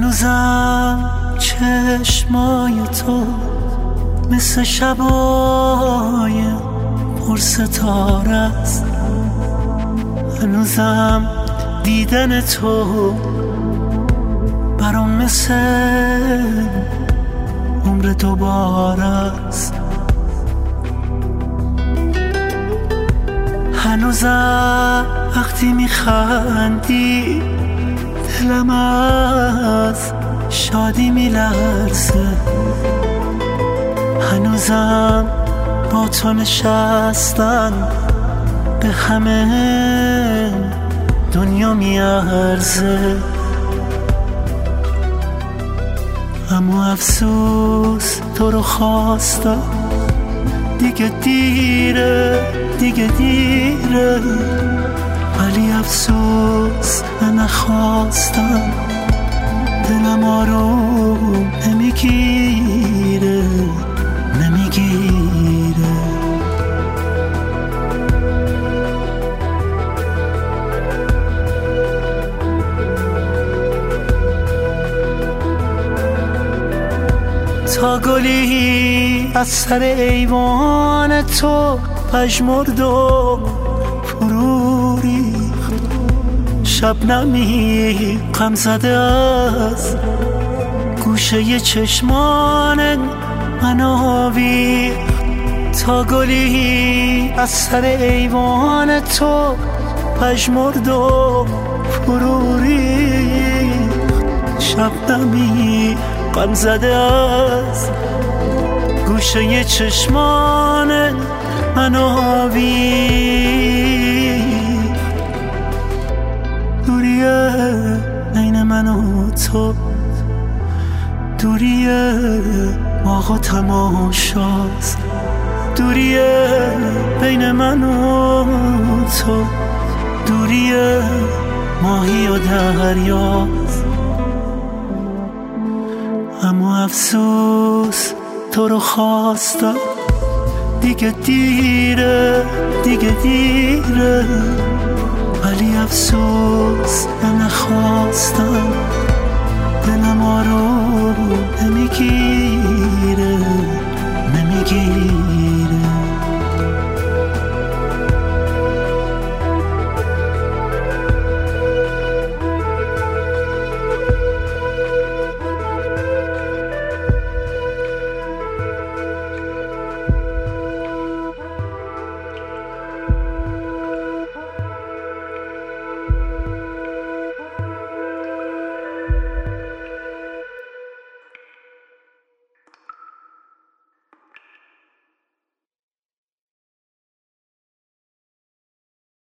هنوزم چشمای تو مثل شبای پر ستاره است. هنوزم دیدن تو برام مثل عمر دوباره است. هنوزم وقتی میخندی دلم از شادی میلرزه. هنوزم با تو نشستن به همه دنیا میارزه. اما افسوس تو رو خواستم، دیگه دیره دیگه دیره. ولی افسوس نخواستم، دلم آروم نمیگیره نمیگیره. تا گلی از سر ایوان تو پژمرد و فرو ریخت. شبنمی غم زده از گوشه چشمان من آویخت. تا گلی از سر ایوان تو پژمرد و فرو ریخت. شبنمی غم زده از گوشه چشمان من آویخت. دوریه بین من و تو، دوریه باغ و تماشاست. دوریه بین من و تو، دوریه ماهی و دریاست. اما افسوس تو رو خواستم، دیگه دیره دیگه دیره. ولی افسوس نخواستم، دلم آروم نمیگیره نمیگیره.